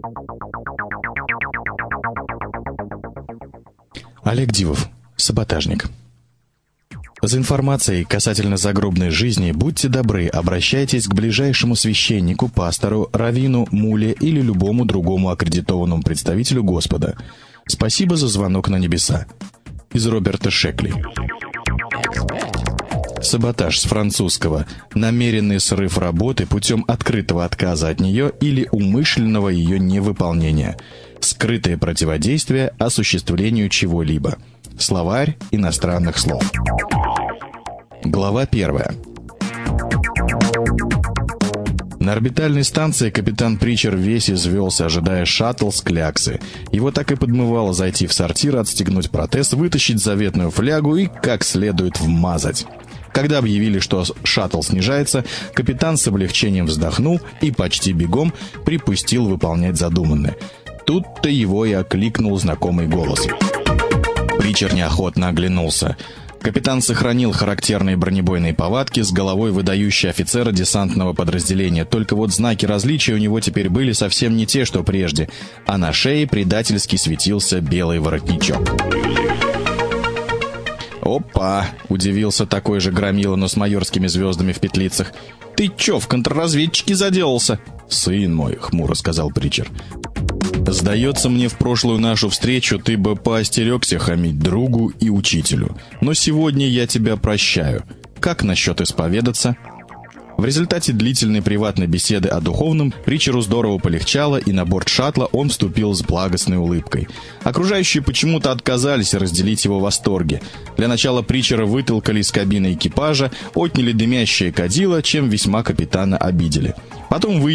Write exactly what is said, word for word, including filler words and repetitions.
Олег Дивов, саботажник. За информацией касательно загробной жизни будьте добры, обращайтесь к ближайшему священнику, пастору, раввину, муле или любому другому аккредитованному представителю Господа. Спасибо за звонок на небеса. Из Роберта Шекли. Саботаж с французского. Намеренный срыв работы путем открытого отказа от нее или умышленного ее невыполнения. Скрытое противодействие осуществлению чего-либо. Словарь иностранных слов. Глава первая. На орбитальной станции капитан Притчер весь извелся, ожидая шаттл с кляксы. Его так и подмывало зайти в сортир, отстегнуть протез, вытащить заветную флягу и как следует вмазать. Когда объявили, что шаттл снижается, капитан с облегчением вздохнул и почти бегом припустил выполнять задуманное. Тут-то его и окликнул знакомый голос. Притчер неохотно оглянулся. Капитан сохранил характерные бронебойные повадки, с головой выдающий офицера десантного подразделения, только вот знаки различия у него теперь были совсем не те, что прежде, а на шее предательски светился белый воротничок. «Опа!» — удивился такой же громила, но с майорскими звездами в петлицах. «Ты чё, в контрразведчике заделался?» «Сын мой», — хмуро сказал Притчер. «Сдается мне, в прошлую нашу встречу ты бы поостерегся хамить другу и учителю. Но сегодня я тебя прощаю. Как насчет исповедаться?» В результате длительной приватной беседы о духовном Притчеру здорово полегчало, и на борт шаттла он вступил с благостной улыбкой. Окружающие почему-то отказались разделить его восторги. Для начала Притчера вытолкали из кабины экипажа, отняли дымящее кадило, чем весьма капитана обидели. Потом вы